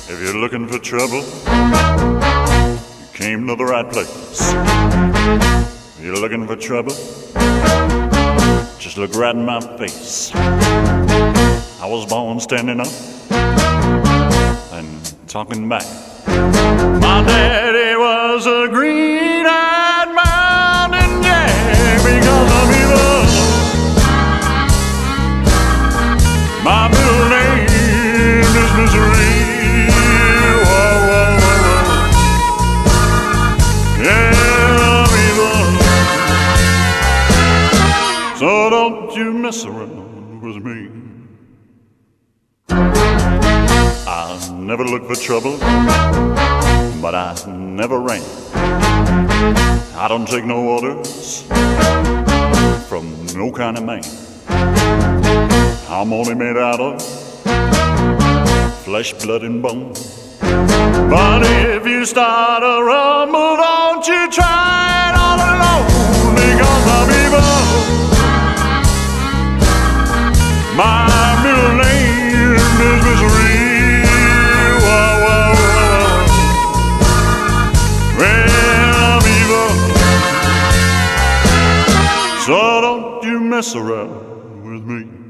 If you're looking for trouble, you came to the right place. If you're looking for trouble, just look right in my face. I was born standing up and talking back. My daddy was a green-eyed mountain jack because I'm evil. My middle name is Misery. Whoa, whoa, whoa, whoa. Yeah, I'm evil. So don't you mess around with me. I never look for trouble, but I never ran. I don't take no orders from no kind of man. I'm only made out of flesh, blood, and bone. But if you start a rumble, don't you try it all alone, because I'm evil. My middle name is Misery. Whoa, whoa, whoa. Well, I'm evil. So don't you mess around with me.